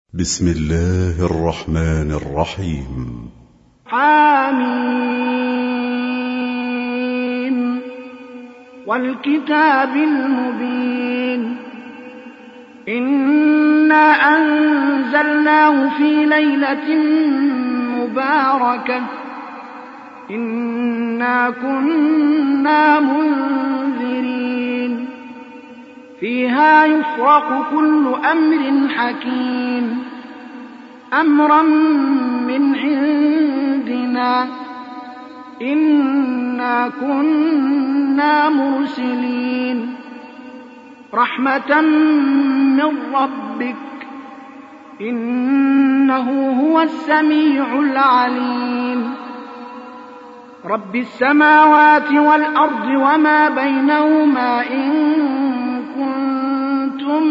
بسم الله الرحمن الرحيم. حميم والكتاب المبين إنا أنزلناه في ليلة مباركة إنا كنا منذرين فيها يفرق كل أمر حكيم أمرا من عندنا إنا كنا مرسلين رحمة من ربك إنه هو السميع العليم رب السماوات والأرض وما بينهما إن كنتم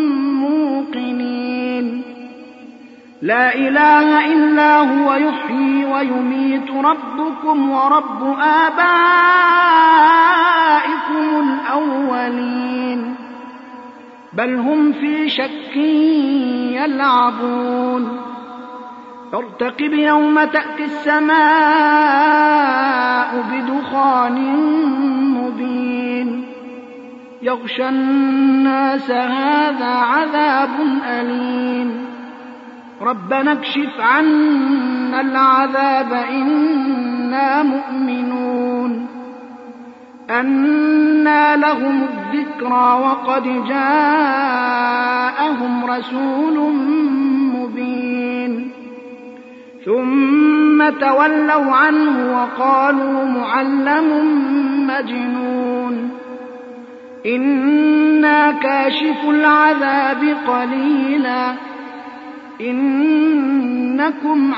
موقنين لا إله إلا هو يحيي ويميت ربكم ورب آبائكم الأولين بل هم في شك يلعبون فارتقب يوم تأتي السماء بدخان مبين يغشى الناس هذا عذاب أليم ربنا اكشف عنا العذاب إنا مؤمنون أنى لهم الذكرى وقد جاءهم رسول مبين ثم تولوا عنه وقالوا معلم مجنون إنا كاشف العذاب قليلا إنكم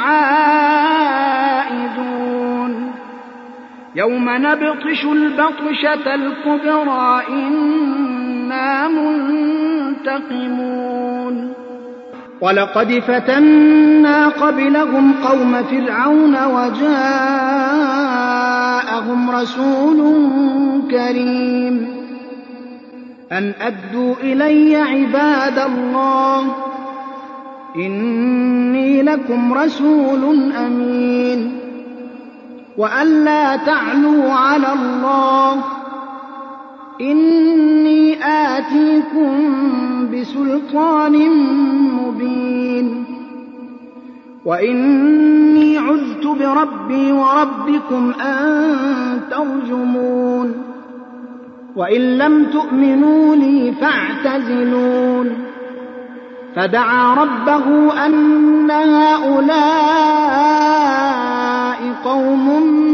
عائدون يوم نبطش البطشة الكبرى إنا منتقمون ولقد فتنا قبلهم قوم فرعون وجاءهم رسول كريم أن أدوا إلي عباد الله إني لكم رسول أمين وأن لا تعلوا على الله إني آتيكم بسلطان مبين وإني عذت بربي وربكم أن ترجمون وإن لم تؤمنوا لي فاعتزلون فدعا ربه أن هؤلاء قوم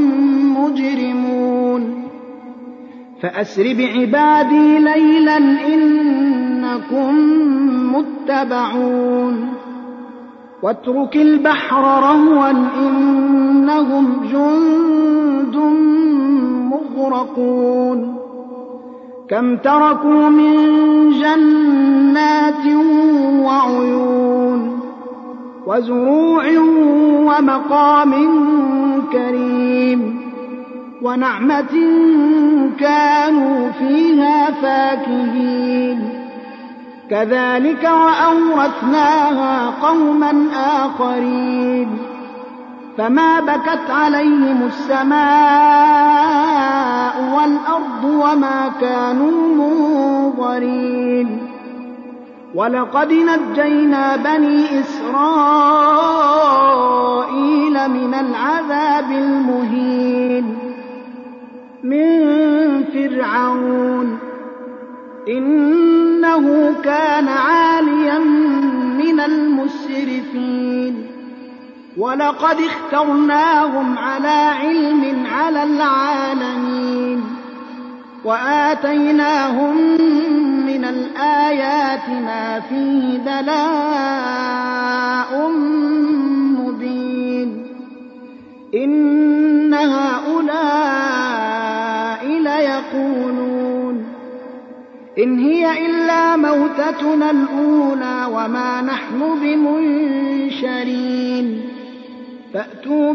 مجرمون فأسر بعبادي ليلا إنكم متبعون واترك البحر رهوا إنهم جند مغرقون كم تركوا من جنات وعيون وزروع ومقام كريم ونعمة كانوا فيها فاكهين كذلك وأورثناها قوما آخرين فما بكت عليهم السماء والأرض وما كانوا منظرين ولقد نجينا بني إسرائيل من العذاب المهين من فرعون إنه كان عاليا من المسرفين ولقد اخترناهم على علم على العالمين وآتيناهم من الآيات ما فيه بلاء مبين إن هؤلاء ليقولون إن هي إلا موتتنا الأولى وما نحن بمنشرين فأتوا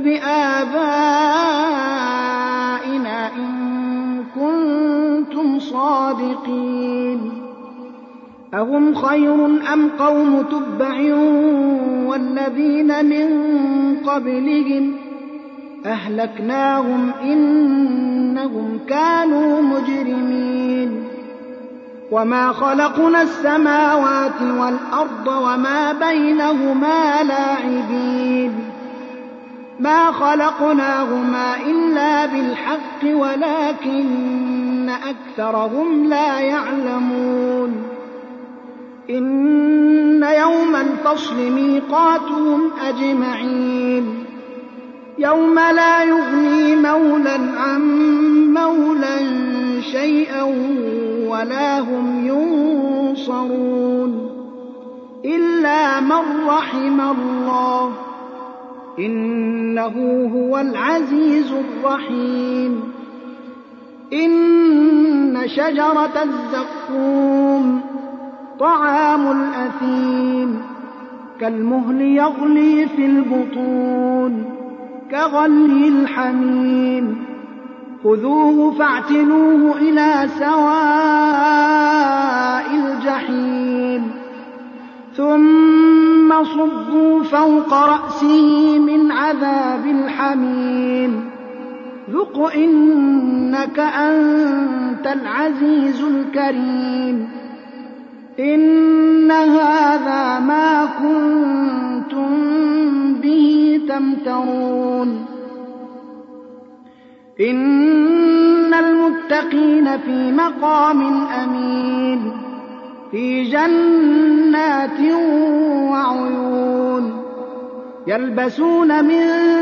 بآبائنا إن كنتم صادقين أهم خير أم قوم تبع والذين من قبلهم أهلكناهم إنهم كانوا مجرمين وما خلقنا السماوات والأرض وما بينهما لاعبين ما خلقناهما إلا بالحق ولكن أكثرهم لا يعلمون إن يوم الفصل ميقاتهم أجمعين يوم لا يغني مولى عن مولى شيئا ولا هم ينصرون إلا من رحم الله إنه هو العزيز الرحيم إن شجرة الزقوم طعام الأثيم كالمهل يغلي في البطون كغلي الحميم خذوه فاعتلوه إلى سواء الجحيم ثم صبوا فوق رأسه من عذاب الحميم ذق إنك أنت العزيز الكريم إن هذا ما كنتم به تمترون إن المتقين في مقام أمين في جنات وعيون يلبسون من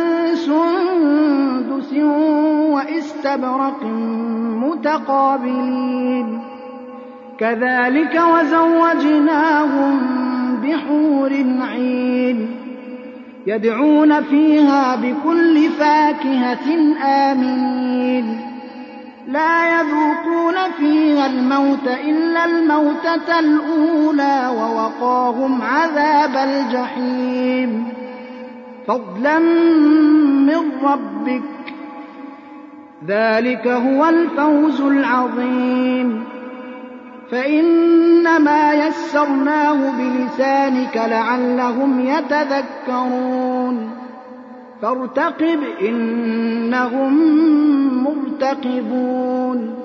سندس وإستبرق متقابلين كذلك وزوجناهم بحور عين يدعون فيها بكل فاكهة آمنين لا يذوقون فيها الموت إلا الموتة الأولى ووقاهم عذاب الجحيم فضلا من ربك ذلك هو الفوز العظيم فإنما يسرناه بلسانك لعلهم يتذكرون فارتقب إنهم مرتقبون